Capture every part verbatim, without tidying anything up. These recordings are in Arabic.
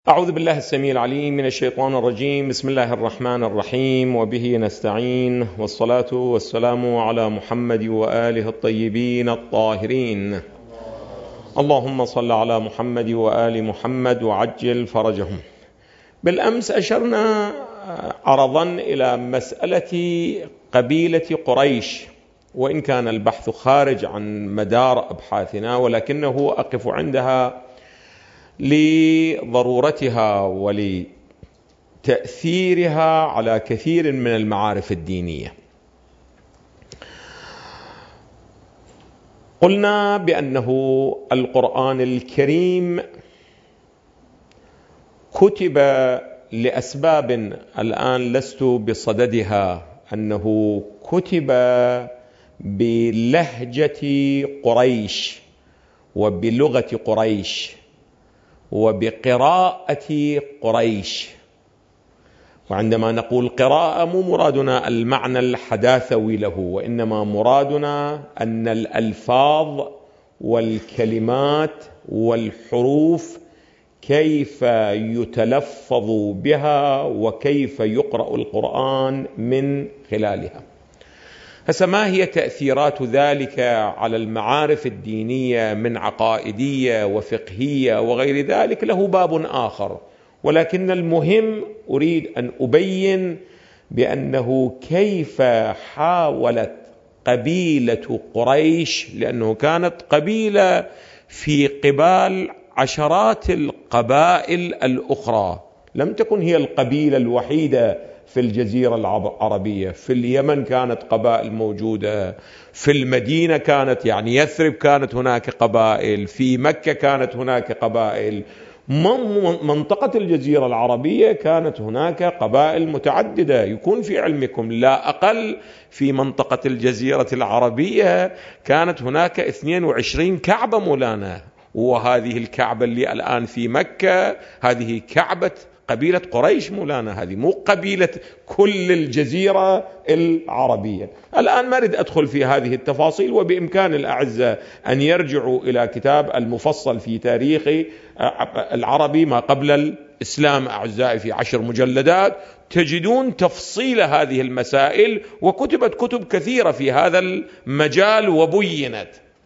أعوذ بالله السميع العليم من الشيطان الرجيم. بسم الله الرحمن الرحيم، وبه نستعين، والصلاة والسلام على محمد وآله الطيبين الطاهرين. اللهم صل على محمد وآل محمد وعجل فرجهم. بالأمس أشرنا عرضا إلى مسألة قبيلة قريش، وإن كان البحث خارج عن مدار أبحاثنا، ولكنه أقف عندها لضرورتها ولتأثيرها على كثير من المعارف الدينية. قلنا بأنه القرآن الكريم كتب لأسباب الآن لست بصددها، أنه كتب بلهجة قريش وبلغة قريش وبقراءة قريش. وعندما نقول قراءة مو مرادنا المعنى الحداثوي له، وإنما مرادنا أن الألفاظ والكلمات والحروف كيف يتلفظ بها وكيف يقرأ القرآن من خلالها. هسه ما هي تأثيرات ذلك على المعارف الدينية من عقائدية وفقهية وغير ذلك؟ له باب آخر، ولكن المهم أريد أن أبين بأنه كيف حاولت قبيلة قريش، لأنه كانت قبيلة في قبال عشرات القبائل الأخرى، لم تكن هي القبيلة الوحيدة في الجزيرة العربية. في اليمن كانت قبائل موجودة، في المدينة كانت يعني يثرب كانت هناك قبائل، في مكة كانت هناك قبائل، منطقة الجزيرة العربية كانت هناك قبائل متعددة. يكون في علمكم لا أقل في منطقة الجزيرة العربية كانت هناك اثنين وعشرين كعبة مولانا، وهذه الكعبة اللي الآن في مكة هذه كعبة قبيلة قريش مولانا، هذه مو قبيلة كل الجزيرة العربية. الآن ما أريد أدخل في هذه التفاصيل، وبإمكان الأعزاء أن يرجعوا إلى كتاب المفصل في تاريخ العربي ما قبل الإسلام أعزائي في عشر مجلدات، تجدون تفصيل هذه المسائل، وكتبت كتب كثيرة في هذا المجال وبينت.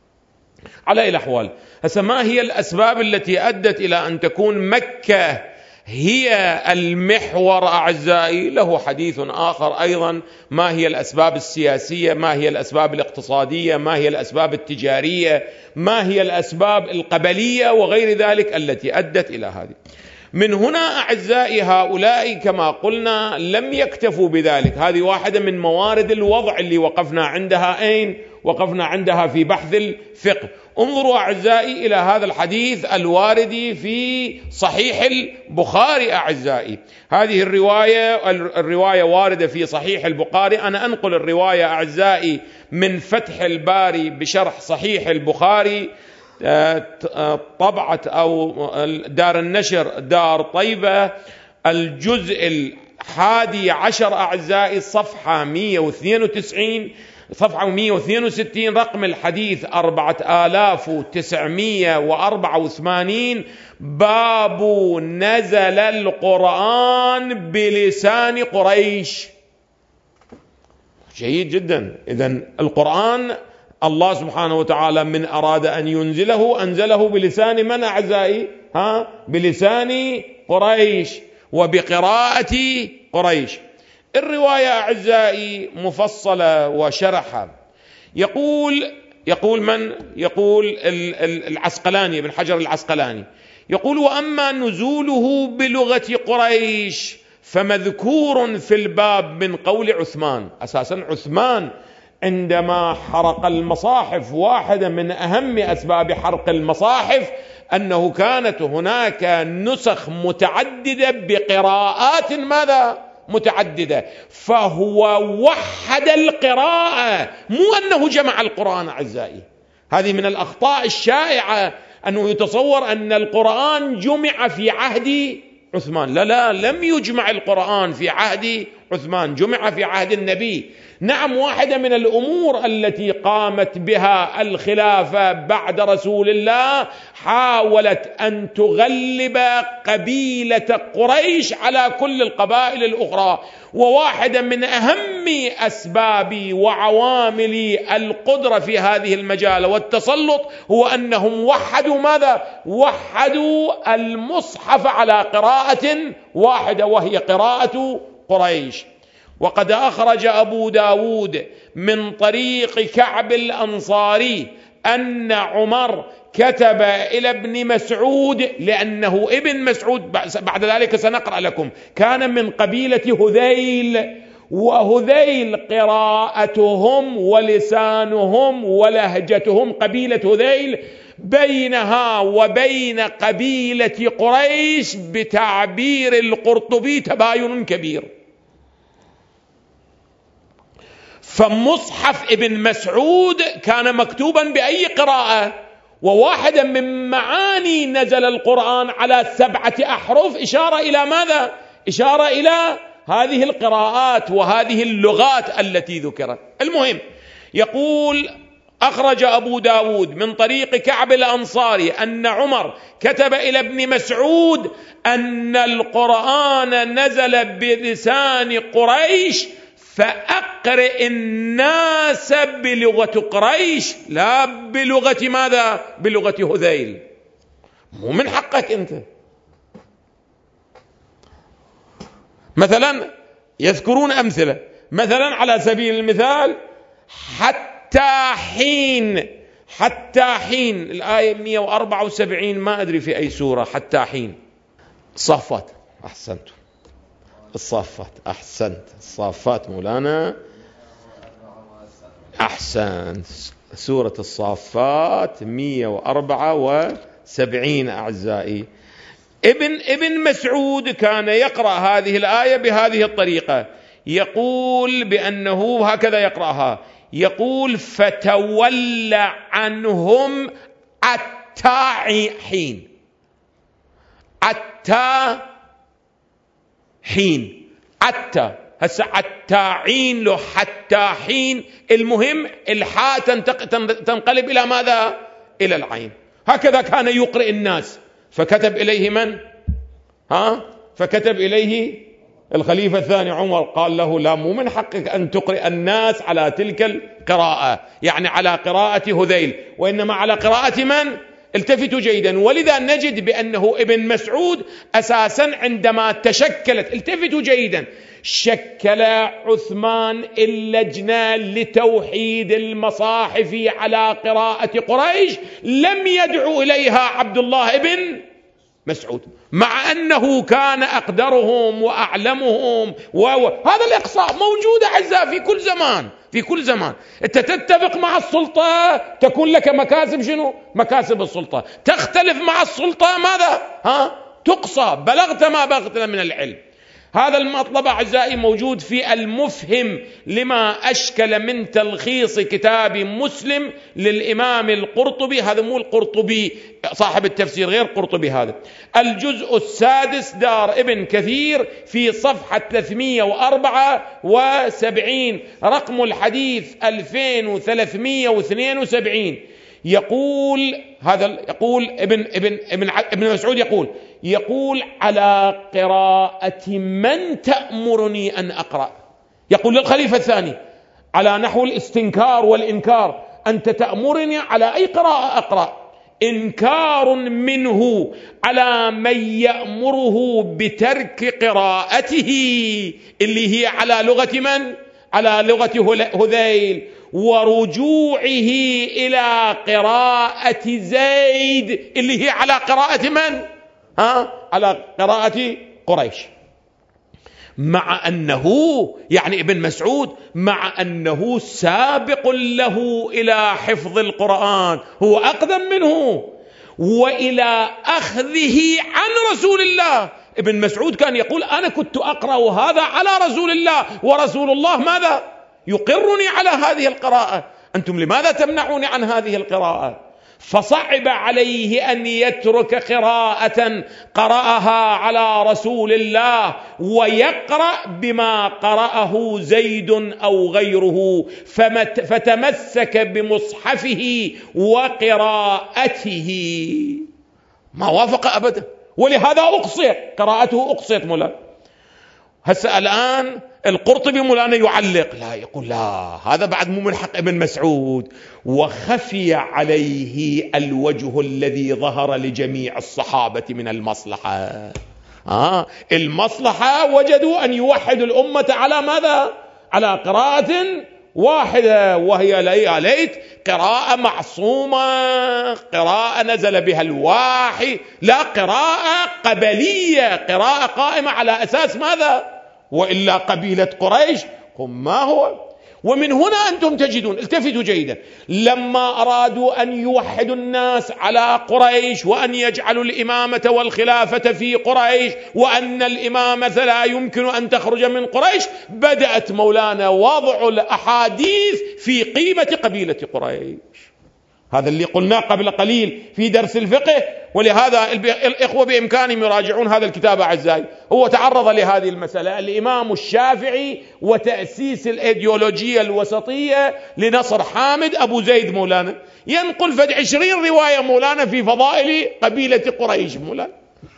على الأحوال، هسه ما هي الأسباب التي أدت إلى أن تكون مكة هي المحور أعزائي؟ له حديث آخر أيضا. ما هي الأسباب السياسية؟ ما هي الأسباب الاقتصادية؟ ما هي الأسباب التجارية؟ ما هي الأسباب القبلية وغير ذلك التي أدت إلى هذه؟ من هنا أعزائي هؤلاء كما قلنا لم يكتفوا بذلك. هذه واحدة من موارد الوضع اللي وقفنا عندها. أين وقفنا عندها؟ في بحث الفقه. انظروا أعزائي إلى هذا الحديث الوارد في صحيح البخاري أعزائي. هذه الرواية الرواية واردة في صحيح البخاري. أنا أنقل الرواية أعزائي من فتح الباري بشرح صحيح البخاري، طبعة أو دار النشر دار طيبة، الجزء الحادي عشر أعزائي، صفحة مئة واثنين وتسعين، صفحة مئة واثنين وستين، رقم الحديث أربعة آلاف وتسعمئة وأربعة وثمانين. باب نزل القرآن بلسان قريش. جيد جدا. إذن القرآن الله سبحانه وتعالى من أراد أن ينزله أنزله بلسان من أعزائي؟ ها؟ بلسان قريش وبقراءة قريش. الرواية أعزائي مفصلة وشرحة. يقول يقول من؟ يقول العسقلاني، ابن حجر العسقلاني، يقول: وأما نزوله بلغة قريش فمذكور في الباب من قول عثمان. أساسا عثمان عندما حرق المصاحف، واحدة من أهم أسباب حرق المصاحف أنه كانت هناك نسخ متعددة بقراءات ماذا؟ متعددة، فهو وحد القراءة، مو أنه جمع القرآن أعزائي. هذه من الأخطاء الشائعة أنه يتصور أن القرآن جمع في عهد عثمان. لا لا، لم يجمع القرآن في عهد عثمان، جمع في عهد النبي. نعم، واحدة من الأمور التي قامت بها الخلافة بعد رسول الله حاولت أن تغلب قبيلة قريش على كل القبائل الأخرى، وواحدة من أهم أسباب وعوامل القدرة في هذه المجال والتسلط هو أنهم وحدوا ماذا؟ وحدوا المصحف على قراءة واحدة، وهي قراءة قريش. وقد أخرج أبو داود من طريق كعب الأنصاري أن عمر كتب إلى ابن مسعود، لأنه ابن مسعود بعد ذلك سنقرأ لكم كان من قبيلة هذيل، وهذيل قراءتهم ولسانهم ولهجتهم، قبيلة هذيل بينها وبين قبيلة قريش بتعبير القرطبي تباين كبير. فمصحف ابن مسعود كان مكتوبا بأي قراءة، وواحدا من معاني نزل القرآن على سبعة أحرف إشارة إلى ماذا؟ إشارة إلى هذه القراءات وهذه اللغات التي ذكرت. المهم، يقول أخرج أبو داود من طريق كعب الأنصاري أن عمر كتب إلى ابن مسعود أن القرآن نزل بلسان قريش فأقرئ الناس بلغة قريش لا بلغة ماذا؟ بلغة هذيل. مو من حقك أنت. مثلا يذكرون أمثلة، مثلا على سبيل المثال حتى حين، حتى حين الآية مئة وأربعة وسبعين، ما أدري في أي سورة حتى حين. صافات، أحسنت، الصافات، أحسنت، الصافات مولانا، أحسنت، سورة الصافات مئة وأربعة وسبعين. أعزائي، ابن ابن مسعود كان يقرأ هذه الآية بهذه الطريقة، يقول بأنه هكذا يقرأها، يقول فتولى عنهم حتى حين، حتى حين، حتى هسه حتى عين له حتى حين. المهم الحاء تنقلب إلى ماذا؟ إلى العين. هكذا كان يقرئ الناس. فكتب إليه من؟ ها؟ فكتب إليه الخليفة الثاني عمر، قال له لا، مو من حقك أن تقرئ الناس على تلك القراءة، يعني على قراءة هذيل، وإنما على قراءة من؟ التفتوا جيدا. ولذا نجد بأنه ابن مسعود أساسا عندما تشكلت، التفتوا جيدا، شكل عثمان اللجنة لتوحيد المصاحف على قراءة قريش، لم يدعو إليها عبد الله ابن مسعود، مع أنه كان أقدرهم وأعلمهم، وهذا الإقصاء موجود أعزائي في كل زمان، في كل زمان. أنت تتفق مع السلطة تكون لك مكاسب، شنو؟ مكاسب السلطة. تختلف مع السلطة ماذا؟ ها؟ تقصى، بلغت ما بلغت من العلم. هذا المطلب أعزائي موجود في المفهم لما أشكل من تلخيص كتاب مسلم للإمام القرطبي. هذا مو القرطبي صاحب التفسير، غير قرطبي، هذا الجزء السادس دار ابن كثير في صفحة ثلاثمئة وأربعة وسبعين، رقم الحديث ألفين وثلاثمئة واثنين وسبعين. يقول هذا، يقول ابن ابن ابن ابن مسعود يقول يقول على قراءة من تأمرني أن أقرأ؟ يقول للخليفة الثاني على نحو الاستنكار والإنكار، أنت تأمرني على أي قراءة أقرأ؟ إنكار منه على من يأمره بترك قراءته اللي هي على لغة من؟ على لغة هذيل، ورجوعه إلى قراءة زيد اللي هي على قراءة من؟ ها؟ على قراءة قريش. مع أنه يعني ابن مسعود مع أنه سابق له إلى حفظ القرآن، هو أقدم منه وإلى أخذه عن رسول الله. ابن مسعود كان يقول أنا كنت أقرأ هذا على رسول الله، ورسول الله ماذا؟ يقرني على هذه القراءة. أنتم لماذا تمنعوني عن هذه القراءة؟ فصعب عليه أن يترك قراءة قرأها على رسول الله ويقرأ بما قرأه زيد أو غيره، فتمسك بمصحفه وقراءته، ما وافق أبدا، ولهذا أقصيت قراءته، أقصيت مولانا. هسه الآن القرطبي مولانا يعلق، لا يقول لا هذا بعد مو من حق ابن مسعود، وخفي عليه الوجه الذي ظهر لجميع الصحابة من المصلحة. آه المصلحة وجدوا أن يوحدوا الأمة على ماذا؟ على قراءة واحدة، وهي لا ليت قراءة معصومة، قراءة نزل بها الوحي، لا قراءة قبلية، قراءة قائمة على أساس ماذا؟ وإلا قبيلة قريش هم ما هو. ومن هنا أنتم تجدون، التفتوا جيدا، لما أرادوا أن يوحدوا الناس على قريش وأن يجعلوا الإمامة والخلافة في قريش وأن الإمامة لا يمكن أن تخرج من قريش، بدأت مولانا وضع الأحاديث في قيمة قبيلة قريش. هذا اللي قلناه قبل قليل في درس الفقه، ولهذا الإخوة بإمكانهم يراجعون هذا الكتاب أعزائي. هو تعرض لهذه المسألة، الإمام الشافعي وتأسيس الإيديولوجية الوسطية لنصر حامد أبو زيد مولانا، ينقل فد عشرين رواية مولانا في فضائل قبيلة قريش مولانا.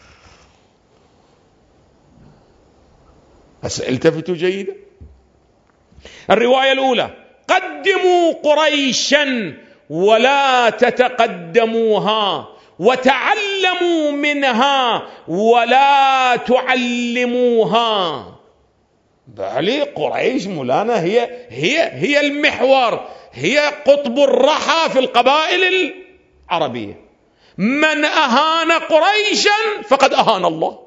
التفتوا جيدا. الرواية الأولى: قدموا قريشا ولا تتقدموها، وتعلموا منها ولا تعلموها. بالي قريش مولانا هي هي هي المحور، هي قطب الرحى في القبائل العربية. من أهان قريشا فقد أهان الله.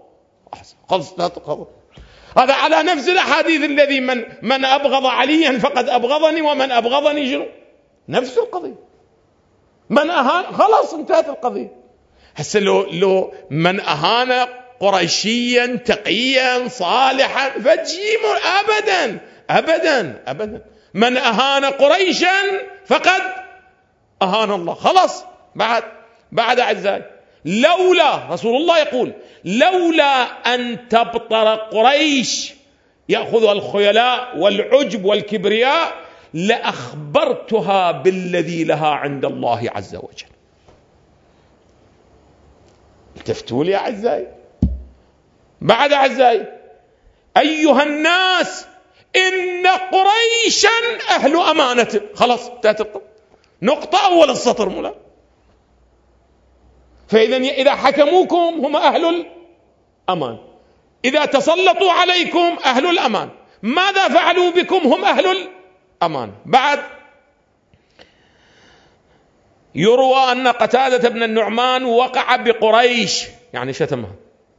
هذا على نفس الأحاديث الذي من من أبغض عليا فقد أبغضني ومن أبغضني جنو، نفس القضية. من أهان خلاص انتهت القضية. هسه لو لو من أهان قريشيا تقيا صالحا فجيم، أبدا أبدا أبدا. من أهان قريشا فقد أهان الله. خلاص بعد بعد أعزائي، لولا رسول الله يقول لولا أن تبطر قريش يأخذها الخيلاء والعجب والكبرياء لأخبرتها بالذي لها عند الله عز وجل. التفتوا لي أعزائي. بعد أعزائي، أيها الناس إن قريشا أهل أمانة. خلاص انتهت نقطة أول السطر مولا. فإذا إذا حكموكم هم أهل الأمان، إذا تسلطوا عليكم أهل الأمان، ماذا فعلوا بكم هم أهل الأمان. بعد يروى أن قتادة بن النعمان وقع بقريش، يعني شتمها،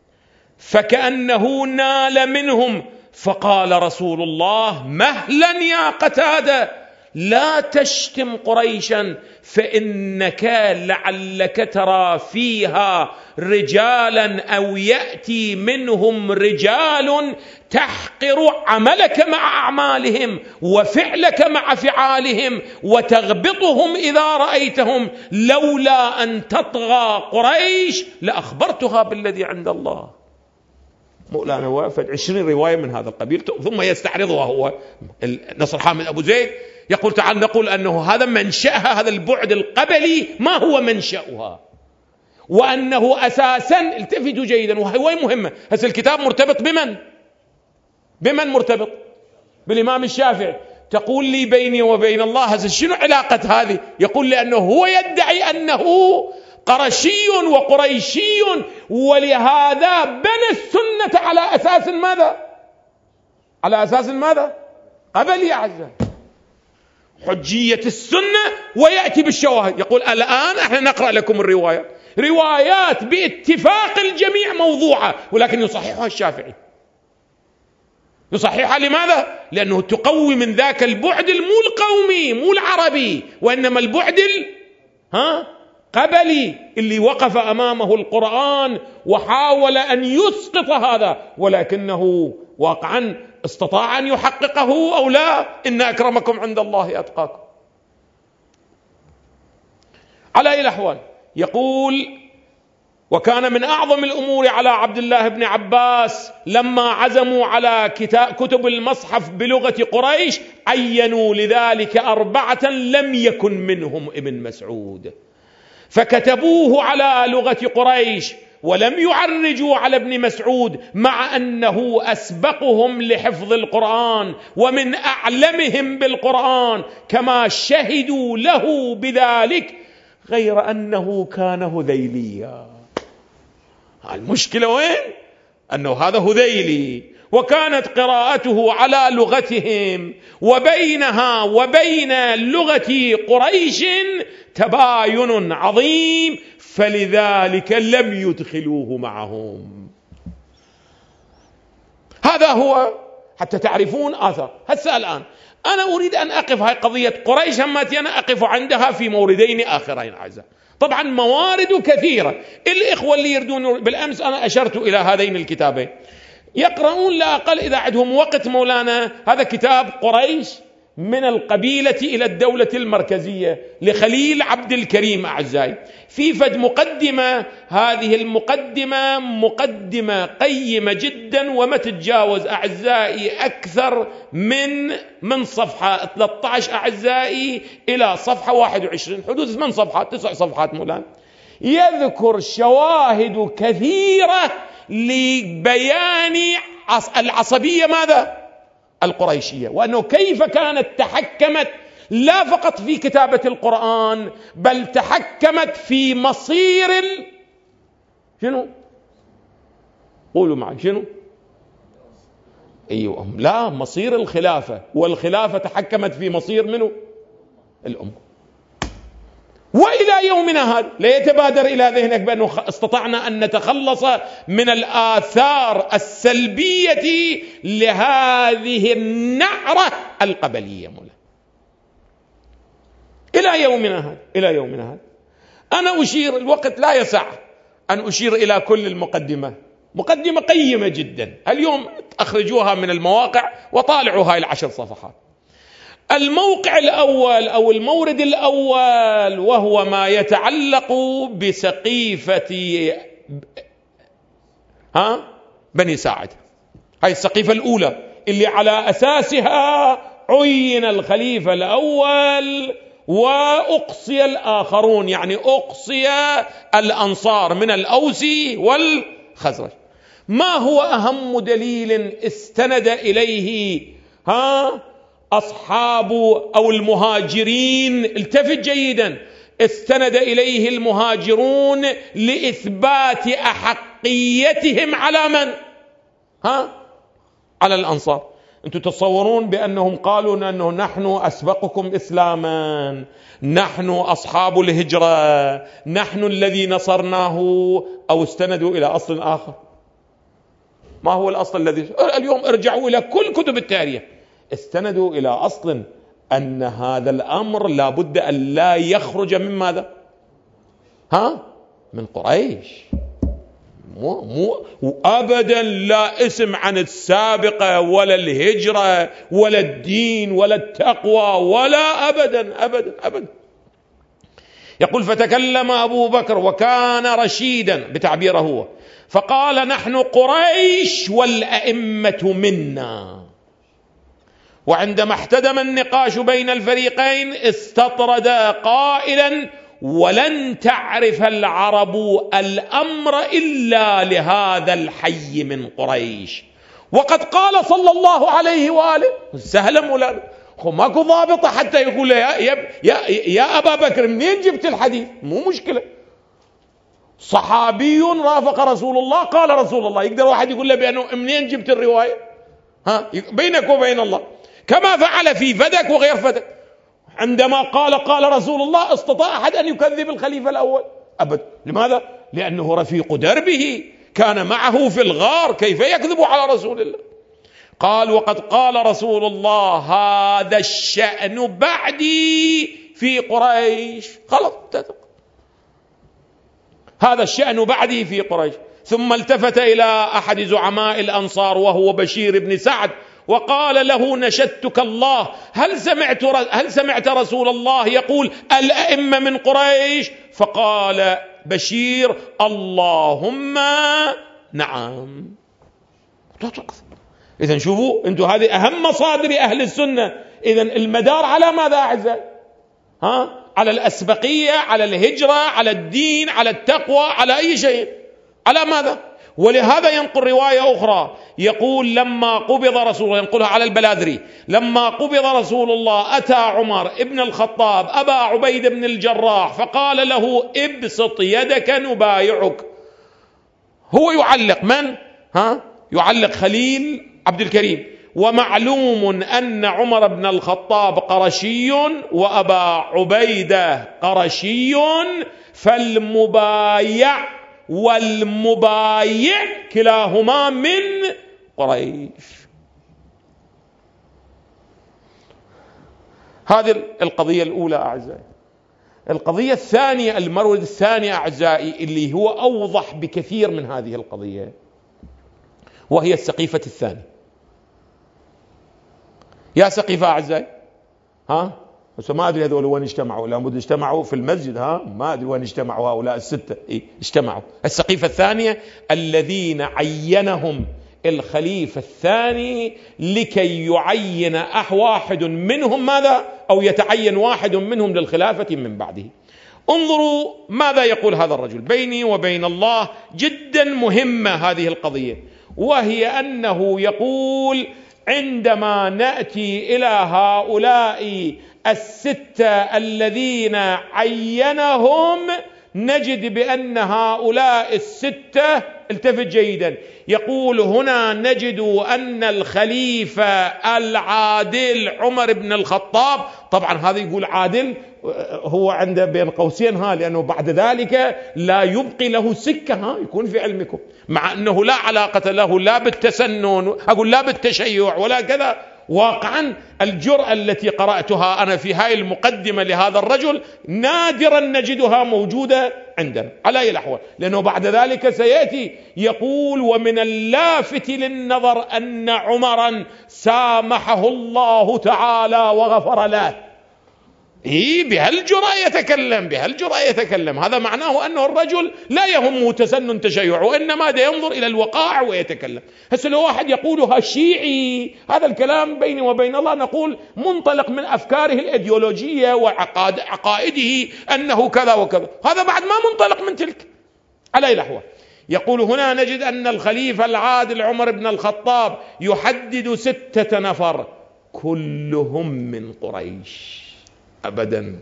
فكأنه نال منهم، فقال رسول الله مهلا يا قتادة، لا تشتم قريشا فإنك لعلك ترى فيها رجالا أو يأتي منهم رجال تحقر عملك مع أعمالهم وفعلك مع فعالهم وتغبطهم إذا رأيتهم، لولا أن تطغى قريش لأخبرتها بالذي عند الله. مولانا وافد عشرين رواية من هذا القبيل، ثم يستعرضها هو نصر حامد أبو زيد، يقول تعال نقول أنه هذا منشأها، هذا البعد القبلي ما هو منشأها، وأنه أساسا، التفتوا جيدا وهي مهمة، هذا الكتاب مرتبط بمن؟ بمن مرتبط؟ بالإمام الشافعي. تقول لي بيني وبين الله هذا شنو علاقة هذه؟ يقول لأنه هو يدعي أنه قرشي وقريشي، ولهذا بنى السنة على أساس ماذا؟ على أساس ماذا؟ قبل يا عزة حجية السنة، ويأتي بالشواهد. يقول الآن احنا نقرأ لكم الرواية، روايات باتفاق الجميع موضوعة، ولكن يصححها الشافعي. يصححها لماذا؟ لأنه تقوي من ذاك البعد المو القومي مو العربي، وإنما البعد ال... ها قبلي اللي وقف أمامه القرآن وحاول أن يسقط هذا، ولكنه واقعا استطاع أن يحققه أو لا. إن أكرمكم عند الله أتقاكم. على أي الأحوال يقول: وكان من أعظم الأمور على عبد الله بن عباس لما عزموا على كتب المصحف بلغة قريش عينوا لذلك أربعة لم يكن منهم ابن مسعود، فكتبوه على لغة قريش ولم يعرجوا على ابن مسعود، مع أنه أسبقهم لحفظ القرآن ومن أعلمهم بالقرآن، كما شهدوا له بذلك، غير أنه كان هذيليا. المشكلة وين؟ أنه هذا هذيلي، وكانت قراءته على لغتهم، وبينها وبين لغة قريش تباين عظيم، فلذلك لم يدخلوه معهم. هذا هو، حتى تعرفون آثار. هسه الآن أنا أريد أن أقف هاي قضية قريش هماتي، أنا أقف عندها في موردين آخرين أعزائي. طبعا موارد كثيرة، الإخوة اللي يردون، بالأمس أنا أشرت إلى هذين الكتابين، يقرؤون لا أقل إذا عندهم وقت مولانا هذا كتاب قريش من القبيلة إلى الدولة المركزية لخليل عبد الكريم أعزائي، في فد مقدمة. هذه المقدمة مقدمة قيمة جدا، وما تتجاوز أعزائي أكثر من من صفحة ثلاثة عشر أعزائي إلى صفحة واحد وعشرين، حدود ثمان صفحات تسع صفحات مولانا، يذكر شواهد كثيرة لبيان العصبية ماذا؟ القريشية، وأنه كيف كانت تحكمت لا فقط في كتابة القرآن، بل تحكمت في مصير ال... شنو؟ قولوا معي شنو؟ أيوة، لا، مصير الخلافة، والخلافة تحكمت في مصير منه؟ الأمة. وإلى يومنا هذا لا يتبادر إلى ذهنك بأنه استطعنا أن نتخلص من الآثار السلبية لهذه النعرة القبلية مولا. إلى يومنا هذا إلى يومنا هذا أنا أشير، الوقت لا يسع أن أشير إلى كل المقدمة، مقدمة قيمة جدا، اليوم أخرجوها من المواقع وطالعوا هاي العشر صفحات. الموقع الأول أو المورد الأول وهو ما يتعلق بسقيفة ها بني ساعد، هاي السقيفة الأولى اللي على أساسها عين الخليفة الأول وأقصي الآخرون، يعني أقصي الأنصار من الأوس والخزرج. ما هو أهم دليل استند إليه ها أصحاب أو المهاجرين؟ التفت جيدا، استند إليه المهاجرون لإثبات أحقيتهم على من؟ ها؟ على الأنصار. أنتم تتصورون بأنهم قالوا أنه نحن أسبقكم إسلاما، نحن أصحاب الهجرة، نحن الذي نصرناه، أو استندوا إلى أصل آخر؟ ما هو الأصل الذي اليوم ارجعوا إلى كل كتب التاريخ، استندوا إلى أصل أن هذا الأمر لا بد أن لا يخرج من ماذا؟ ها؟ من قريش. مو مو وأبدا لا اسم عن السابقة ولا الهجرة ولا الدين ولا التقوى ولا أبدا أبدا أبدا. يقول: فتكلم أبو بكر وكان رشيدا بتعبيره هو، فقال: نحن قريش والأئمة منا. وعندما احتدم النقاش بين الفريقين استطرد قائلا: ولن تعرف العرب الأمر إلا لهذا الحي من قريش، وقد قال صلى الله عليه وآله. سهلا مولانا، ماكو ضابطة حتى يقول يا, يا, يا, يا أبا بكر منين جبت الحديث؟ مو مشكلة، صحابي رافق رسول الله قال رسول الله، يقدر واحد يقول له بأنه منين جبت الرواية؟ ها، بينك وبين الله، كما فعل في فدك وغير فدك. عندما قال قال رسول الله استطاع أحد أن يكذب الخليفة الأول؟ أبدا. لماذا؟ لأنه رفيق دربه، كان معه في الغار، كيف يكذب على رسول الله؟ قال: وقد قال رسول الله هذا الشأن بعدي في قريش. خلاص، هذا الشأن بعدي في قريش. ثم التفت إلى أحد زعماء الأنصار وهو بشير بن سعد، وقال له نشدتك الله، هل سمعت هل سمعت رسول الله يقول الأئمة من قريش؟ فقال بشير اللهم نعم. إذن شوفوا أنتم، هذه أهم مصادر أهل السنة. إذن المدار على ماذا أعزائي؟ ها؟ على الأسبقية، على الهجرة، على الدين، على التقوى، على أي شيء، على ماذا؟ ولهذا ينقل رواية أخرى يقول لما قبض رسول الله، ينقلها على البلاذري، لما قبض رسول الله أتى عمر ابن الخطاب أبا عبيد بن الجراح فقال له ابسط يدك نبايعك. هو يعلق من؟ ها؟ يعلق خليل عبد الكريم. ومعلوم أن عمر بن الخطاب قرشي وأبا عبيدة قرشي، فالمبايع والمبايع كلاهما من قريش. هذه القضية الأولى أعزائي. القضية الثانية، المورد الثاني أعزائي، اللي هو أوضح بكثير من هذه القضية، وهي السقيفة الثانية. يا سقيفة أعزائي، ها؟ بس ما أدري هذول وين اجتمعوا، لابد اجتمعوا في المسجد، ها؟ ما أدري وين اجتمعوا هؤلاء الستة، إيه؟ اجتمعوا. السقيفة الثانية الذين عينهم الخليفة الثاني لكي يعين أح واحد منهم ماذا؟ أو يتعين واحد منهم للخلافة من بعده. انظروا ماذا يقول هذا الرجل. بيني وبين الله جدا مهمة هذه القضية، وهي أنه يقول عندما نأتي إلى هؤلاء الستة الذين عينهم نجد بأن هؤلاء الستة، التفت جيدا، يقول هنا نجد أن الخليفة العادل عمر بن الخطاب، طبعا هذا يقول عادل هو عنده بين قوسين ها، لأنه بعد ذلك لا يبقي له سكة، ها يكون في علمكم، مع أنه لا علاقة له لا بالتسنن، أقول لا بالتشيع ولا كذا. واقعا الجرأة التي قرأتها أنا في هاي المقدمة لهذا الرجل نادرا نجدها موجودة عندنا على أي الأحوال، لأنه بعد ذلك سيأتي يقول ومن اللافت للنظر أن عمرا سامحه الله تعالى وغفر له. إيه بهالجرأة يتكلم، بهالجرأة يتكلم. هذا معناه أنه الرجل لا يهمه تسنن تشيع، وإنما ده ينظر إلى الوقائع ويتكلم. هسه لو واحد يقولها شيعي، هذا الكلام بيني وبين الله نقول منطلق من أفكاره الإيديولوجية وعقائده أنه كذا وكذا، هذا بعد ما منطلق من تلك. على أي الأحوال يقول هنا نجد أن الخليفة العادل عمر بن الخطاب يحدد ستة نفر كلهم من قريش. أبدا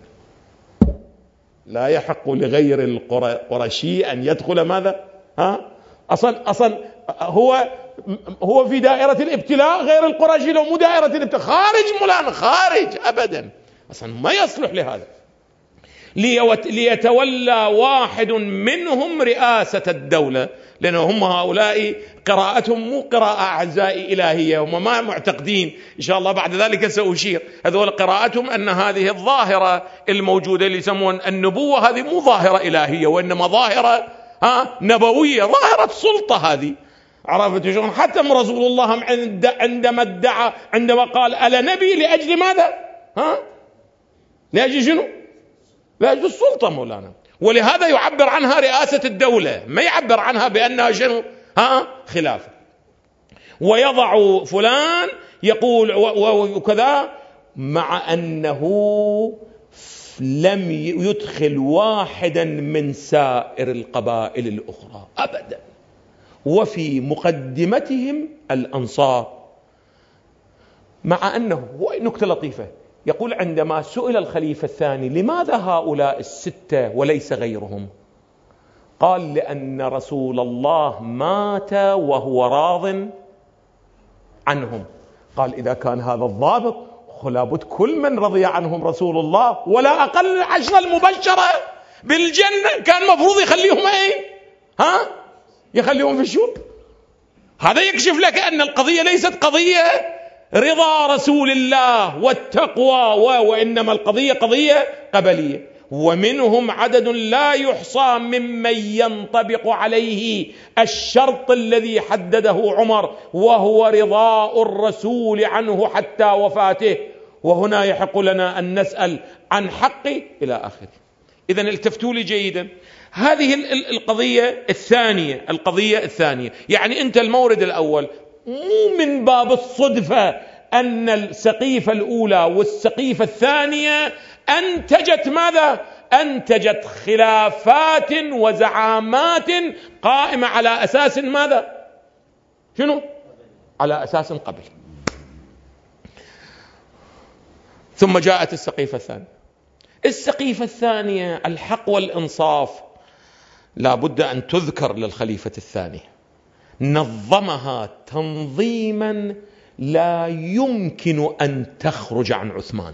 لا يحق لغير القرشي أن يدخل ماذا؟ ها؟ أصلا أصلا هو هو في دائرة الابتلاء غير القرشي، لو مو دائرة الابتلاء خارج مولانا، خارج أبدا، أصلا ما يصلح لهذا. ليتولى واحد منهم رئاسة الدولة، لأنه هم هؤلاء قراءتهم مو قراءة أعزائي إلهية، هم ما معتقدين، إن شاء الله بعد ذلك سأشير، هذول قراءتهم أن هذه الظاهرة الموجودة اللي يسمون النبوة هذه مو ظاهرة إلهية، وإنما ظاهرة ها نبوية، ظاهرة سلطة هذه. عرفت شلون؟ حتى رسول الله عندما ادعى، عندما قال ألا نبي لأجل ماذا؟ ها؟ لأجل شنو؟ لأجل السلطة مولانا. ولهذا يعبر عنها رئاسة الدولة، ما يعبر عنها بأنها شنو؟ ها خلافة. ويضع فلان يقول وكذا، مع أنه لم يدخل واحدا من سائر القبائل الأخرى أبدا، وفي مقدمتهم الأنصار. مع أنه نكتة لطيفة، يقول عندما سئل الخليفة الثاني لماذا هؤلاء الستة وليس غيرهم، قال لأن رسول الله مات وهو راض عنهم. قال إذا كان هذا الضابط خلابد كل من رضي عنهم رسول الله، ولا أقل العشرة المبشرة بالجنة كان مفروض يخليهم أين؟ ها؟ يخليهم في الشور. هذا يكشف لك أن القضية ليست قضية رضا رسول الله والتقوى، وإنما القضية قضية قبلية. ومنهم عدد لا يحصى ممن ينطبق عليه الشرط الذي حدده عمر، وهو رضاء الرسول عنه حتى وفاته، وهنا يحق لنا أن نسأل عن حقه إلى آخره. إذن التفتوا لي جيدا، هذه القضية الثانية القضية الثانية يعني أنت المورد الأول مو من باب الصدفة أن السقيفة الأولى والسقيفة الثانية أنتجت ماذا؟ أنتجت خلافات وزعامات قائمة على أساس ماذا؟ شنو؟ على أساس قبل. ثم جاءت السقيفة الثانية. السقيفة الثانية الحق والإنصاف لا بد أن تذكر للخليفة الثاني، نظمها تنظيما لا يمكن أن تخرج عن عثمان.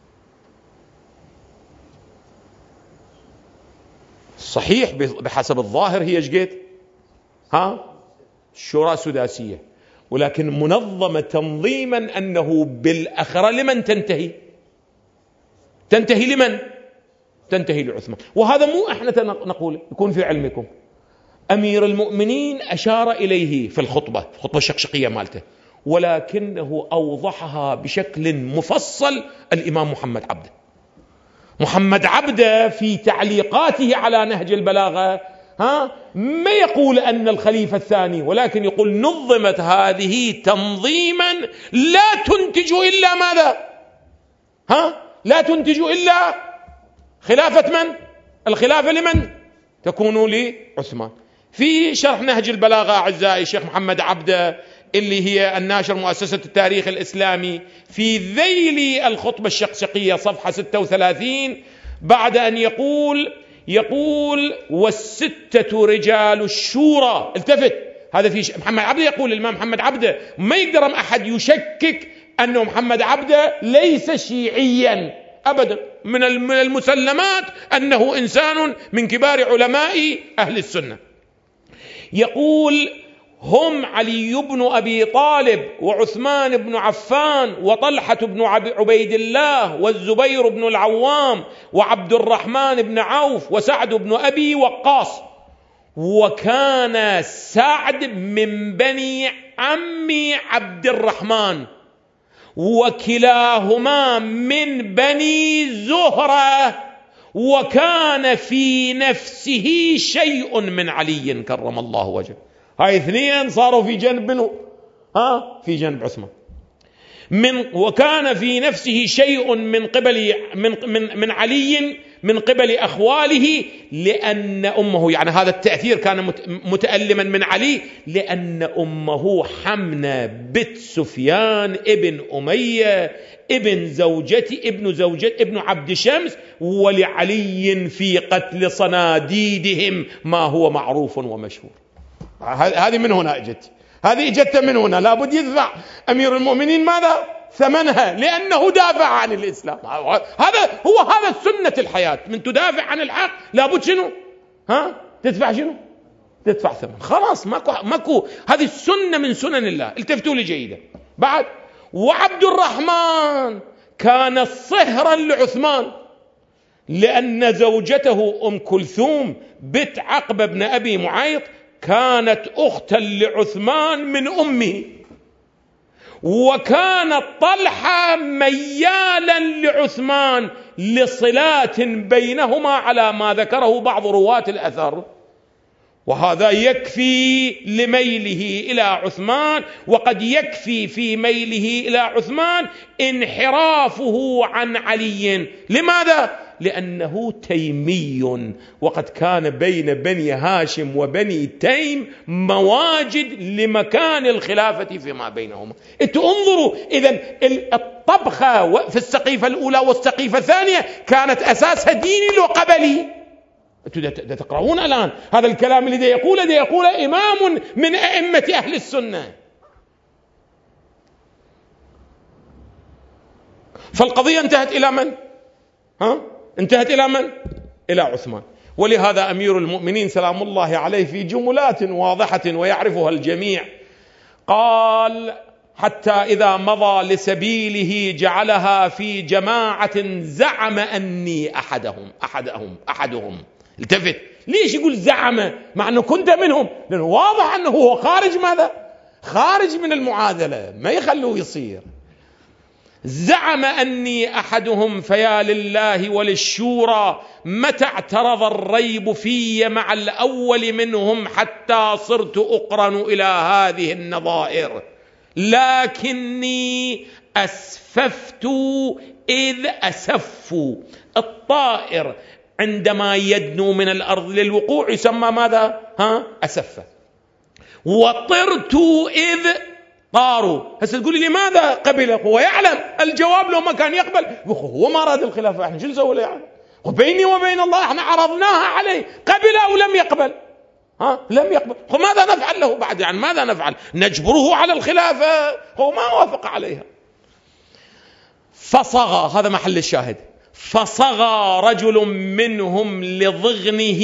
صحيح بحسب الظاهر هي شقيت ها شورى سداسية، ولكن منظمة تنظيما أنه بالأخرى لمن تنتهي؟ تنتهي لمن؟ تنتهي لعثمان. وهذا مو احنا نقول، يكون في علمكم أمير المؤمنين أشار إليه في الخطبة الخطبة الشقشقية مالته، ولكنه أوضحها بشكل مفصل الإمام محمد عبده. محمد عبده في تعليقاته على نهج البلاغة ها ما يقول أن الخليفة الثاني، ولكن يقول نظمت هذه تنظيما لا تنتج إلا ماذا؟ ها لا تنتج إلا خلافة من؟ الخلافة لمن؟ تكون لعثمان. في شرح نهج البلاغة أعزائي الشيخ محمد عبده اللي هي الناشر مؤسسة التاريخ الإسلامي، في ذيل الخطبة الشقشقية صفحة ستة وثلاثين، بعد أن يقول يقول والستة رجال الشورى، التفت، هذا في محمد عبده يقول، الإمام محمد عبده ما يقدر أحد يشكك أنه محمد عبده ليس شيعيا أبدا، من المسلمات أنه إنسان من كبار علماء أهل السنة. يقول هم علي بن أبي طالب وعثمان بن عفان وطلحة بن عبيد الله والزبير بن العوام وعبد الرحمن بن عوف وسعد بن أبي وقاص، وكان سعد من بني عم عبد الرحمن، وكلاهما من بني زهرة، وكان في نفسه شيء من علي كرم الله وجهه. هاي اثنين صاروا في جنب منه، ها في جنب عثمان. من وكان في نفسه شيء من قبل من من من علي من قبل أخواله، لأن أمه، يعني هذا التأثير كان متألما من علي، لأن أمه حمنة بنت سفيان ابن أمية ابن زوجتي ابن زوجة ابن عبد شمس، ولعلي في قتل صناديدهم ما هو معروف ومشهور. هذه من هنا اجت، هذه اجت من هنا، لابد يدفع أمير المؤمنين ماذا؟ ثمنها، لأنه دافع عن الإسلام. هذا هو هذا سنة الحياة، من تدافع عن الحق لابد شنو؟ ها تدفع شنو؟ تدفع ثمن. خلاص ماكو ماكو هذه السنة من سنن الله. التفتوا لي جيدا. بعد وعبد الرحمن كان صهرا لعثمان، لأن زوجته أم كلثوم بنت عقبة بن أبي معيط كانت أختا لعثمان من أمه، وكان طلحة ميالا لعثمان لصلات بينهما على ما ذكره بعض رواة الأثر، وهذا يكفي لميله إلى عثمان. وقد يكفي في ميله إلى عثمان انحرافه عن علي. لماذا؟ لأنه تيمي، وقد كان بين بني هاشم وبني تيم مواجد لمكان الخلافة فيما بينهما. انظروا، إذن الطبخة في السقيفة الأولى والسقيفة الثانية كانت أساسها ديني وقبلي. أنتم تقرؤون الآن هذا الكلام الذي يقول ده يقول إمام من أئمة أهل السنة. فالقضية انتهت إلى من؟ ها؟ انتهت إلى من؟ إلى عثمان. ولهذا أمير المؤمنين سلام الله عليه في جملات واضحة ويعرفها الجميع قال حتى إذا مضى لسبيله جعلها في جماعة زعم أني أحدهم أحدهم أحدهم التفت، ليش يقول زعم مع أنه كنت منهم؟ لأنه واضح أنه هو خارج ماذا؟ خارج من المعادلة، ما يخلوه يصير. زعم أني أحدهم فيا لله وللشورى متى اعترض الريب في مع الأول منهم حتى صرت أقرن إلى هذه النظائر، لكني أسففت إذ أسف. الطائر عندما يدنو من الأرض للوقوع يسمى ماذا؟ ها؟ أسف. وطرت إذ طاروا. هسه تقول لي لماذا قبل؟ هو يعلم الجواب، لو ما كان يقبل هو ما أراد الخلافة، احنا شو نسوي له يعني؟ وبيني وبين الله احنا عرضناها عليه، قبل أو لم يقبل؟ ها؟ لم يقبل. هو ماذا نفعل له بعد؟ يعني ماذا نفعل؟ نجبره على الخلافة؟ هو ما وافق عليها. فصغى، هذا محل الشاهد، فصغى رجل منهم لضغنه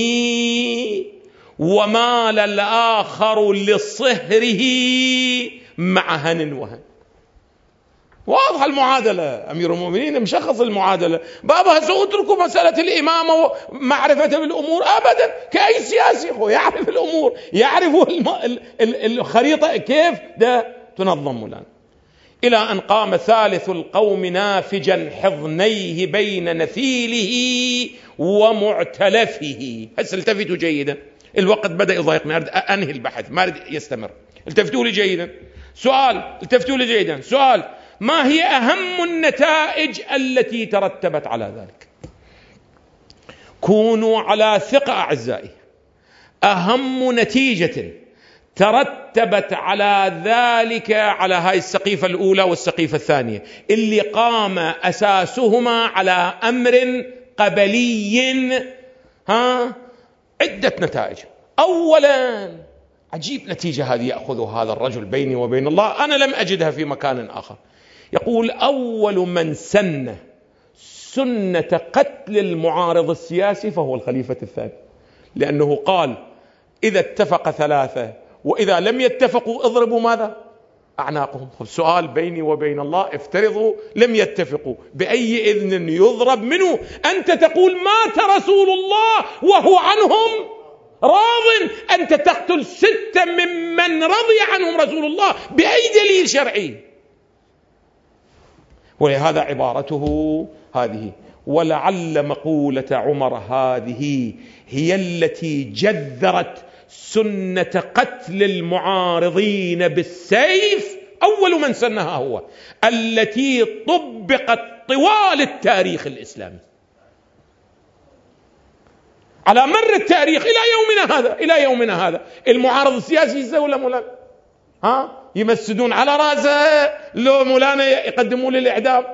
ومال الآخر لصهره مع هن وهن. واضح المعادلة، أمير المؤمنين مشخص المعادلة. بابا سأتركوا مسألة الإمامة ومعرفة بالأمور أبدا، كأي سياسي هو يعرف الأمور، يعرف الخريطة كيف ده تنظم لنا. إلى أن قام ثالث القوم نافجا حضنيه بين نثيله ومعتلفه. هسه التفتوا جيدا، الوقت بدأ يضايقني، أريد أنهي البحث ما أريد يستمر. التفتوا لي جيدا. سؤال، التفتوا لي جيدا، سؤال: ما هي أهم النتائج التي ترتبت على ذلك؟ كونوا على ثقة أعزائي، أهم نتيجة ترتبت على ذلك، على هاي السقيفة الأولى والسقيفة الثانية اللي قام أساسهما على أمر قبلي، ها، عدة نتائج. أولا، عجيب نتيجة هذه يأخذ هذا الرجل بيني وبين الله، أنا لم أجدها في مكان آخر. يقول: أول من سن سنة قتل المعارض السياسي فهو الخليفة الثاني، لأنه قال: إذا اتفق ثلاثة وإذا لم يتفقوا اضربوا ماذا؟ أعناقهم. السؤال بيني وبين الله: افترضوا لم يتفقوا، بأي إذن يضرب منه؟ أنت تقول مات رسول الله وهو عنهم راض، أنت تقتل ستة ممن رضي عنهم رسول الله، بأي دليل شرعي؟ ولهذا عبارته هذه: ولعل مقولة عمر هذه هي التي جذرت سنة قتل المعارضين بالسيف. أول من سنها هو، التي طبقت طوال التاريخ الإسلامي على مر التاريخ إلى يومنا هذا. إلى يومنا هذا المعارض السياسي يسوي ولا مولانا؟ ها؟ يمسدون على رأسه، لو مولانا يقدمون للإعدام.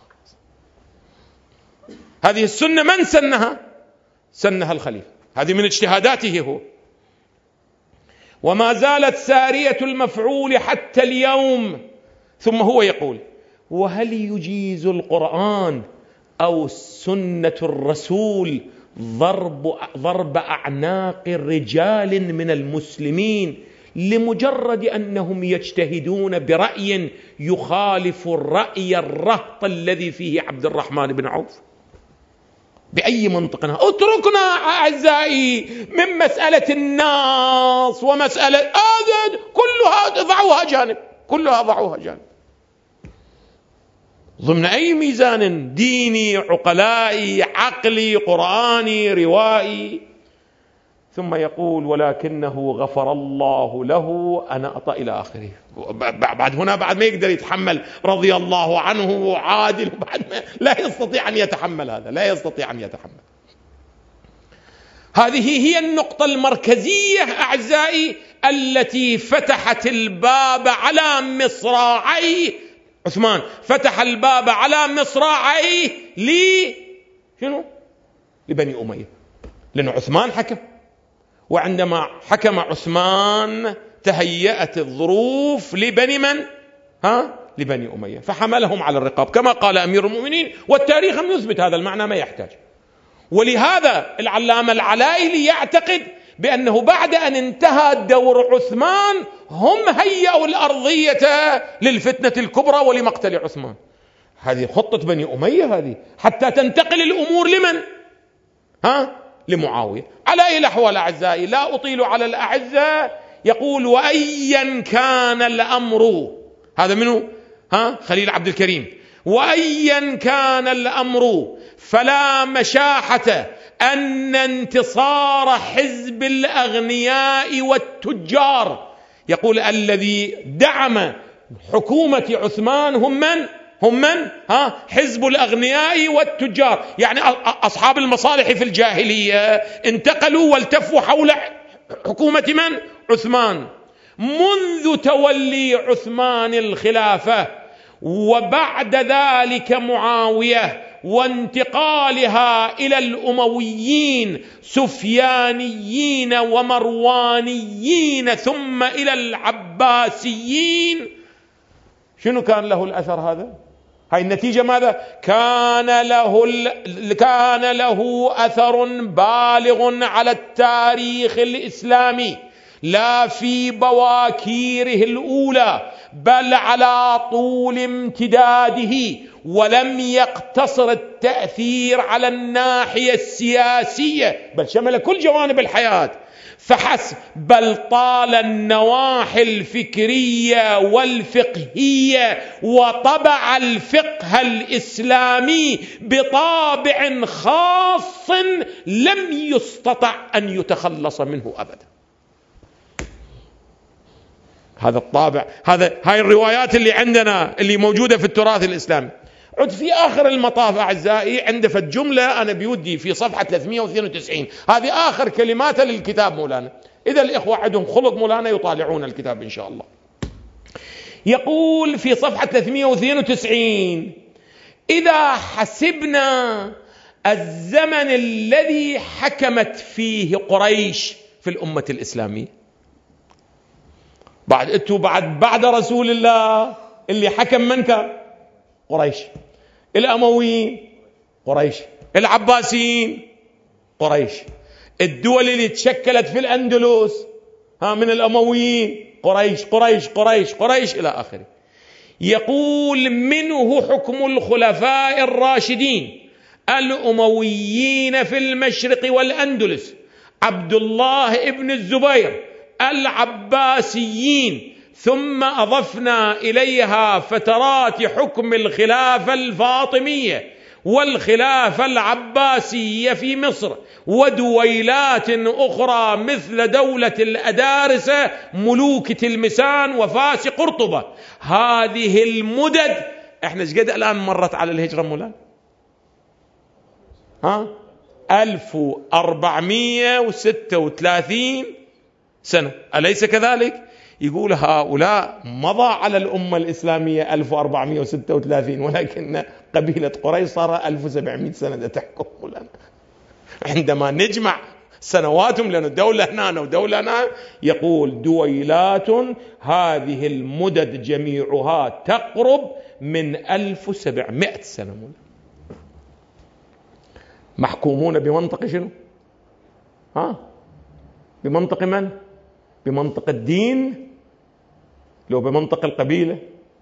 هذه السنة من سنها؟ سنها الخليفة، هذه من اجتهاداته هو، وما زالت سارية المفعول حتى اليوم. ثم هو يقول: وهل يجيز القرآن أو سنة الرسول ضرب, ضرب أعناق رجال من المسلمين لمجرد أنهم يجتهدون برأي يخالف الرأي الرهط الذي فيه عبد الرحمن بن عوف؟ بأي منطقنا؟ اتركنا أعزائي من مسألة الناس ومسألة آذن، كلها ضعوها جانب، كلها ضعوها جانب. ضمن أي ميزان ديني، عقلائي، عقلي، قرآني، روائي. ثم يقول: ولكنه غفر الله له أنا أطأ إلى آخره. بعد هنا بعد ما يقدر يتحمل رضي الله عنه وعادل، بعد ما لا يستطيع أن يتحمل هذا، لا يستطيع أن يتحمل. هذه هي النقطة المركزية أعزائي التي فتحت الباب على مصراعي عثمان، فتح الباب على مصراعيه لي شنو؟ لبني أمية، لأن عثمان حكم، وعندما حكم عثمان تهيأت الظروف لبني من؟ ها؟ لبني أمية، فحملهم على الرقاب كما قال أمير المؤمنين، والتاريخ يثبت هذا المعنى، ما يحتاج. ولهذا العلامة العلايلي يعتقد بأنه بعد أن انتهى دور عثمان هم هيئوا الأرضية للفتنة الكبرى ولمقتل عثمان. هذه خطة بني أمية هذه، حتى تنتقل الأمور لمن؟ ها؟ لمعاوية. على أي الأحوال أعزائي، لا أطيل على الأعزة. يقول: وأيا كان الأمر، هذا منه ها خليل عبد الكريم، وأيا كان الأمر فلا مشاحة أن انتصار حزب الأغنياء والتجار، يقول الذي دعم حكومة عثمان هم من؟ هم من؟ ها حزب الأغنياء والتجار، يعني أصحاب المصالح في الجاهلية انتقلوا والتفوا حول حكومة من؟ عثمان. منذ تولي عثمان الخلافة وبعد ذلك معاوية وانتقالها إلى الأمويين سفيانيين ومروانيين ثم إلى العباسيين، شنو كان له الأثر هذا؟ هاي النتيجة ماذا؟ كان له كان له أثر بالغ على التاريخ الإسلامي، لا في بواكيره الأولى بل على طول امتداده، ولم يقتصر التأثير على الناحية السياسية بل شمل كل جوانب الحياة فحسب، بل طال النواحي الفكرية والفقهية، وطبع الفقه الإسلامي بطابع خاص لم يستطع أن يتخلص منه أبدا. هذا الطابع، هذا هاي الروايات اللي عندنا اللي موجودة في التراث الإسلامي. عد في آخر المطاف أعزائي عند فد جملة أنا بيودي في صفحة ثلاثمئة واثنين وتسعين، هذه آخر كلمات للكتاب مولانا، إذا الإخوة عندهم خلق مولانا يطالعون الكتاب إن شاء الله. يقول في صفحة ثلاثمئة واثنين وتسعين: إذا حسبنا الزمن الذي حكمت فيه قريش في الأمة الإسلامية، بعد انتوا بعد بعد رسول الله اللي حكم من كان؟ قريش. الأمويين قريش، العباسيين قريش، الدول اللي تشكلت في الأندلس ها من الأمويين قريش قريش قريش قريش إلى آخره. يقول: منه حكم الخلفاء الراشدين الأمويين في المشرق والأندلس، عبد الله ابن الزبير، العباسيين، ثم أضفنا إليها فترات حكم الخلافة الفاطمية والخلافة العباسية في مصر، ودويلات أخرى مثل دولة الأدارسة، ملوك تلمسان وفاس قرطبة. هذه المدد احنا ايش قد الآن مرت على الهجرة مولانا؟ ها ألف وأربعمئة وستة وثلاثين سنة، أليس كذلك؟ يقول هؤلاء مضى على الأمة الإسلامية ألف وأربعمئة وستة وثلاثين، ولكن قبيلة قريش صار ألف وسبعمئة سنة تحكم لنا. عندما نجمع سنواتهم لأن دولة هنا ودولة هنا، يقول دويلات هذه المدد جميعها تقرب من ألف وسبعمئة سنة. محكومون بمنطق شنو؟ ها بمنطق من؟ بمنطق الدين لو بمنطق القبيلة.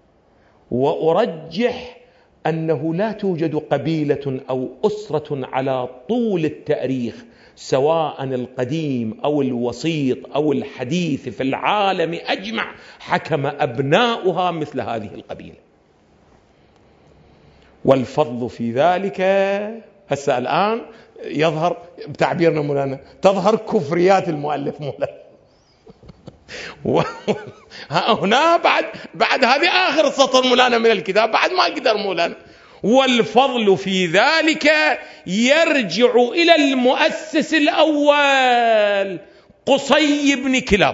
وأرجح أنه لا توجد قبيلة أو أسرة على طول التاريخ سواء القديم أو الوسيط أو الحديث في العالم أجمع حكم أبناؤها مثل هذه القبيلة. والفضل في ذلك هسه الآن يظهر بتعبيرنا مولانا، تظهر كفريات المؤلف مولانا. هنا بعد بعد هذه آخر سطر مولانا من الكتاب، بعد ما قدر مولانا. والفضل في ذلك يرجع إلى المؤسس الأول قصي بن كلاب،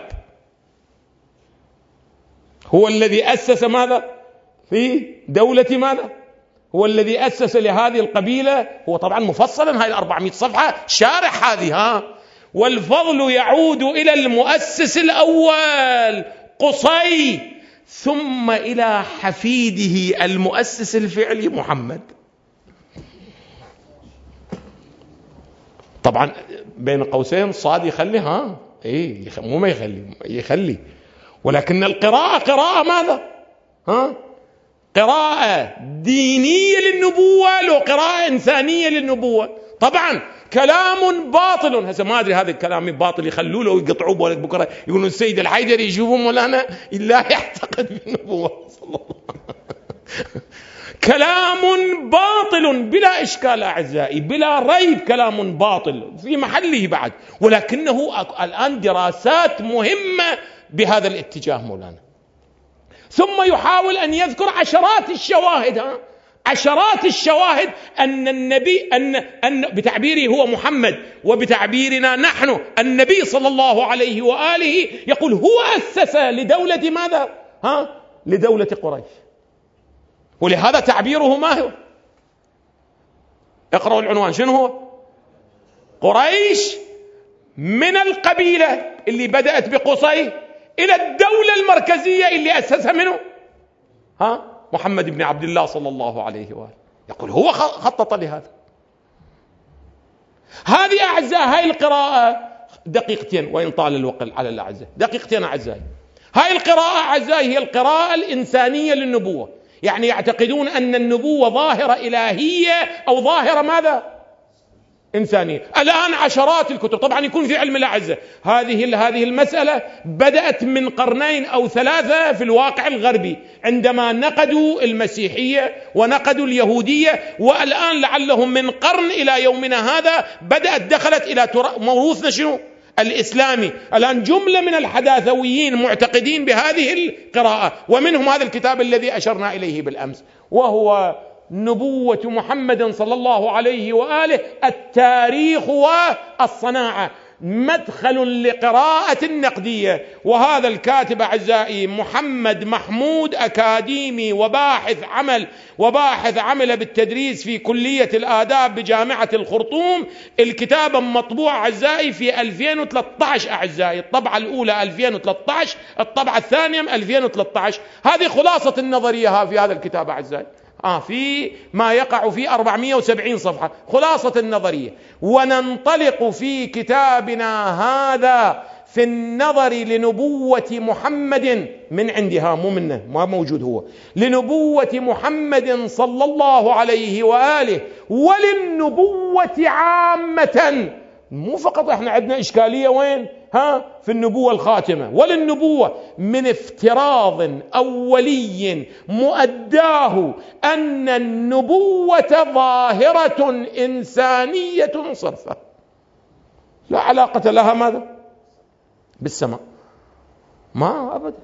هو الذي أسس ماذا في دولة ماذا؟ هو الذي أسس لهذه القبيلة، هو طبعا مفصلا هاي الأربعمائة صفحة شارح هذه. ها والفضل يعود إلى المؤسس الأول قصي، ثم إلى حفيده المؤسس الفعلي محمد. طبعا بين قوسين صاد يخلي، ها ايه مو ما يخلي، يخلي، ولكن القراءة قراءة ماذا؟ ها قراءة دينية للنبوة لو قراءة إنسانية للنبوة. طبعا كلام باطل، هسه ما أدري هذا الكلام باطل يخلوه له ويقطعوه بولد بكرة يقولون السيد الحيدري يشوفون مولانا لا يعتقد بالنبوة صلى الله عليه وسلم. كلام باطل بلا إشكال أعزائي، بلا ريب كلام باطل في محله بعد، ولكنه الآن دراسات مهمة بهذا الاتجاه مولانا. ثم يحاول أن يذكر عشرات الشواهد، ها؟ عشرات الشواهد أن النبي أن أن بتعبيره هو محمد وبتعبيرنا نحن النبي صلى الله عليه وآله يقول هو أسس لدولة ماذا؟ ها؟ لدولة قريش. ولهذا تعبيره ما هو؟ اقرأوا العنوان، شنو هو؟ قريش من القبيلة اللي بدأت بقصي إلى الدولة المركزية اللي أسسها منه ها محمد بن عبد الله صلى الله عليه وآله. يقول هو خطط لهذا. هذه أعزاء هاي القراءة دقيقتين وإن طال الوقت على الأعزاء، دقيقتين أعزائي. هاي القراءة أعزائي هي القراءة الإنسانية للنبوة، يعني يعتقدون أن النبوة ظاهرة إلهية أو ظاهرة ماذا؟ إنسانية. الآن عشرات الكتب، طبعا يكون في علم الأعزة هذه هذه المسألة بدأت من قرنين أو ثلاثة في الواقع الغربي عندما نقدوا المسيحية ونقدوا اليهودية، والآن لعلهم من قرن إلى يومنا هذا بدأت دخلت إلى موروثنا شنو؟ الإسلامي. الآن جملة من الحداثويين معتقدين بهذه القراءة، ومنهم هذا الكتاب الذي أشرنا إليه بالأمس، وهو نبوة محمد صلى الله عليه وآله التاريخ والصناعة، مدخل لقراءة النقدية. وهذا الكاتب أعزائي محمد محمود أكاديمي وباحث عمل وباحث عمل بالتدريس في كلية الآداب بجامعة الخرطوم. الكتاب مطبوع أعزائي في ألفين وثلاثة عشر أعزائي، الطبعة الأولى ألفين وثلاثة عشر، الطبعة الثانية ألفين وثلاثة عشر. هذه خلاصة النظرية في هذا الكتاب أعزائي، آه في ما يقع في أربعمائة وسبعين صفحة خلاصة النظرية. وننطلق في كتابنا هذا في النظر لنبوة محمد من عندها، مو منه، ما موجود هو، لنبوة محمد صلى الله عليه وآله وللنبوة عامة. مو فقط احنا عندنا إشكالية وين؟ ها في النبوة الخاتمة، وللنبوة من افتراض أولي مؤداه أن النبوة ظاهرة إنسانية صرفة لا علاقة لها ماذا؟ بالسماء، ما أبدا.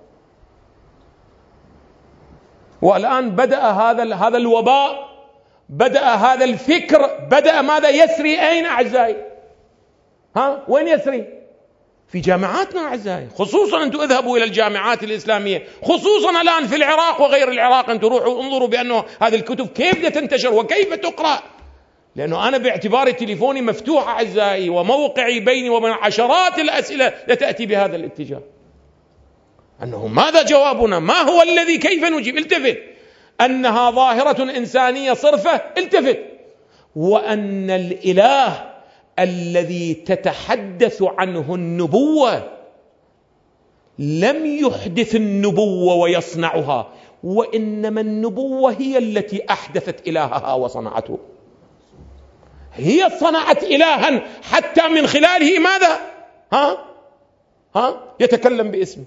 والآن بدأ هذا هذا الوباء، بدأ هذا الفكر، بدأ ماذا يسري؟ أين أعزائي؟ ها وين يسري؟ في جامعاتنا أعزائي، خصوصا أنتم اذهبوا إلى الجامعات الإسلامية، خصوصا الآن في العراق وغير العراق، أنتم روحوا انظروا بأنه هذه الكتب كيف تنتشر وكيف تقرأ. لأنه أنا باعتباري تليفوني مفتوح أعزائي وموقعي بيني وبين عشرات الأسئلة لتأتي بهذا الاتجاه، أنه ماذا جوابنا؟ ما هو الذي كيف نجيب؟ التفت. أنها ظاهرة إنسانية صرفة، التفت. وأن الإله الذي تتحدث عنه النبوة لم يحدث النبوة ويصنعها، وإنما النبوة هي التي أحدثت إلهها وصنعته. هي صنعت إلها حتى من خلاله ماذا؟ ها ها يتكلم باسمه.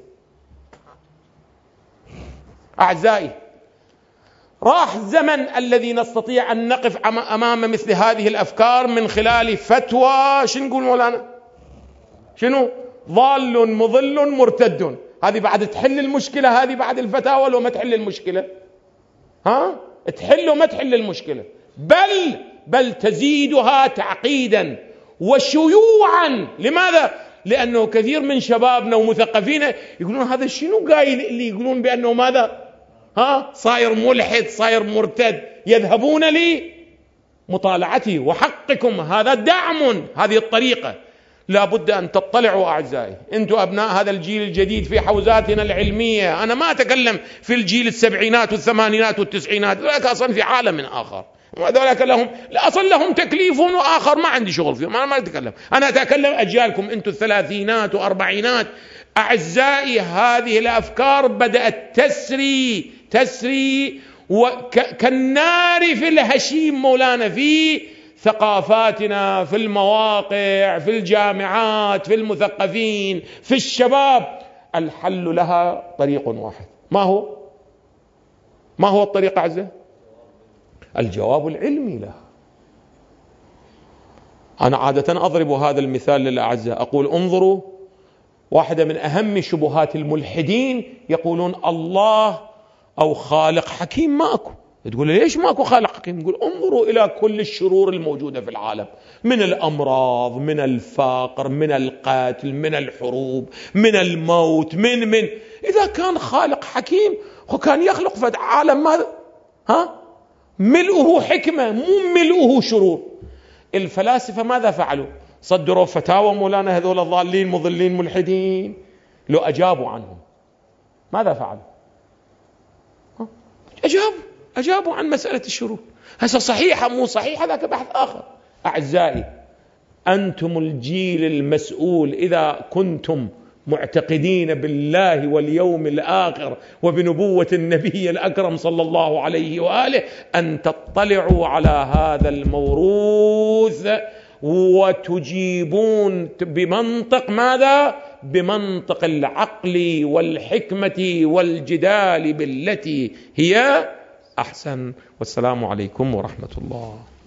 أعزائي، راح زمن الذي نستطيع أن نقف أمام مثل هذه الأفكار من خلال فتوى، شنو نقول مولانا؟ شنو؟ ضال مضل مرتد. هذه بعد تحل المشكلة؟ هذه بعد الفتاوى لو ما تحل المشكلة؟ ها؟ تحل وما تحل المشكلة، بل بل تزيدها تعقيدا وشيوعا. لماذا؟ لأنه كثير من شبابنا ومثقفين يقولون هذا شنو قايل اللي يقولون بأنه ماذا؟ ها صاير ملحد، صاير مرتد، يذهبون لي مطالعتي، وحقكم هذا دعم هذه الطريقة. لا بد أن تطلعوا أعزائي، أنتم أبناء هذا الجيل الجديد في حوزاتنا العلمية. أنا ما أتكلم في الجيل السبعينات والثمانينات والتسعينات، ذلك أصلا في عالم آخر. وذلك لهم لا أصل لهم تكليف وآخر ما عندي شغل فيهم، أنا ما أتكلم، أنا أتكلم أجيالكم أنتم الثلاثينات وأربعينات. أعزائي هذه الأفكار بدأت تسري تسري وكالنار في الهشيم مولانا في ثقافاتنا، في المواقع، في الجامعات، في المثقفين، في الشباب. الحل لها طريق واحد، ما هو؟ ما هو الطريق عزة؟ الجواب العلمي له. أنا عادة أضرب هذا المثال للأعزة، أقول انظروا، واحدة من أهم شبهات الملحدين يقولون الله أو خالق حكيم ماكو. تقول ليش ماكو خالق حكيم؟ يقول انظروا إلى كل الشرور الموجودة في العالم، من الأمراض، من الفقر، من القتل، من الحروب، من الموت، من من إذا كان خالق حكيم وكان يخلق في عالم ماذا؟ ها؟ ملؤه حكمة مو ملؤه شرور. الفلاسفة ماذا فعلوا؟ صدروا فتاوى مولانا هذول الضالين مضلين ملحدين، لو أجابوا عنهم ماذا فعلوا؟ أجابوا أجابوا عن مسألة الشرور. هسه صحيحة مو صحيحة ذاك بحث آخر. أعزائي أنتم الجيل المسؤول، إذا كنتم معتقدين بالله واليوم الآخر وبنبوة النبي الأكرم صلى الله عليه وآله، أن تطلعوا على هذا الموروث وتجيبون بمنطق ماذا؟ بمنطق العقل والحكمة والجدال بالتي هي أحسن. والسلام عليكم ورحمة الله.